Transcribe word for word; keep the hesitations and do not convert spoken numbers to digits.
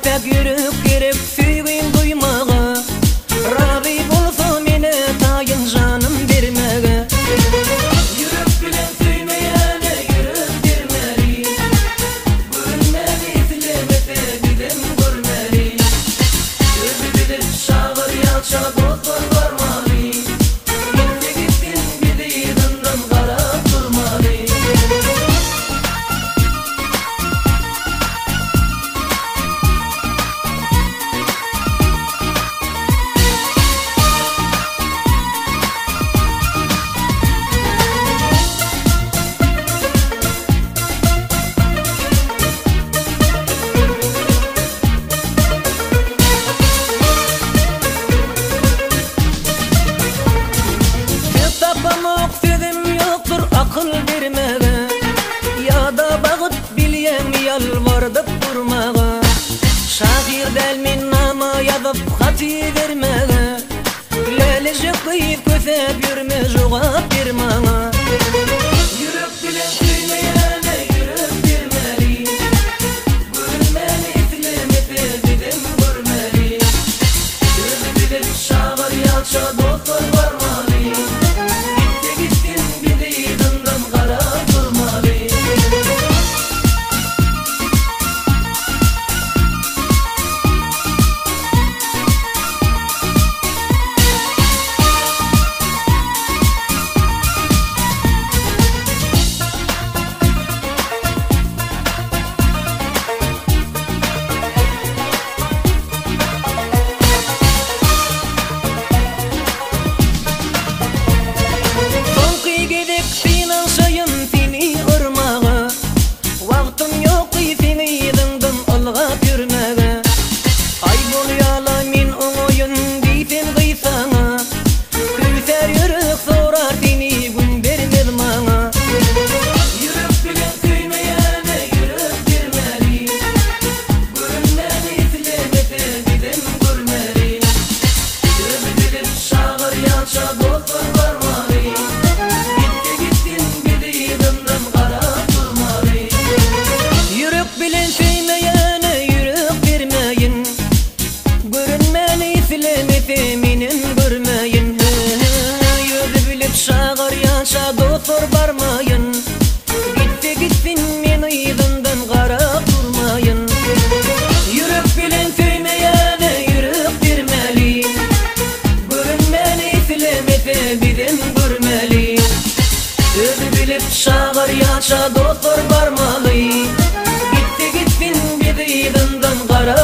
köpek yürük gerek süygün duymağa. Rabi bolsa mene tayın canım vermege. Yürek bilen süymeyene yürek vermeli. Görünmeli silemete gidem görmeli. Gözü bilir şağır yalça dostlar varmalı. Gitti gittin gidi dındım karap durmalı. Tapamak sözüm yoktur akıl vermege. Ya da bağıt bilyen yalvardıp durmağa. Şair delmin nama yazıp hati vermege. Lelece kıyıp kösep yürme cevap vermana. Yürek bilen süymeyene yürek vermeli. Görünmeli silemete gidem görmeli. Gözü bilir şağır yalça dostlar varmalı. Dostlar barmayın. Gitti gitsin meni dından qarap durmayın. Yürek bilen süymeyene yürek vermeli. Görünmeli silemete bidem görmeli. Özü bilip şağır yaşa dostlar barmalı. Gitti gitsin bizi dından qarap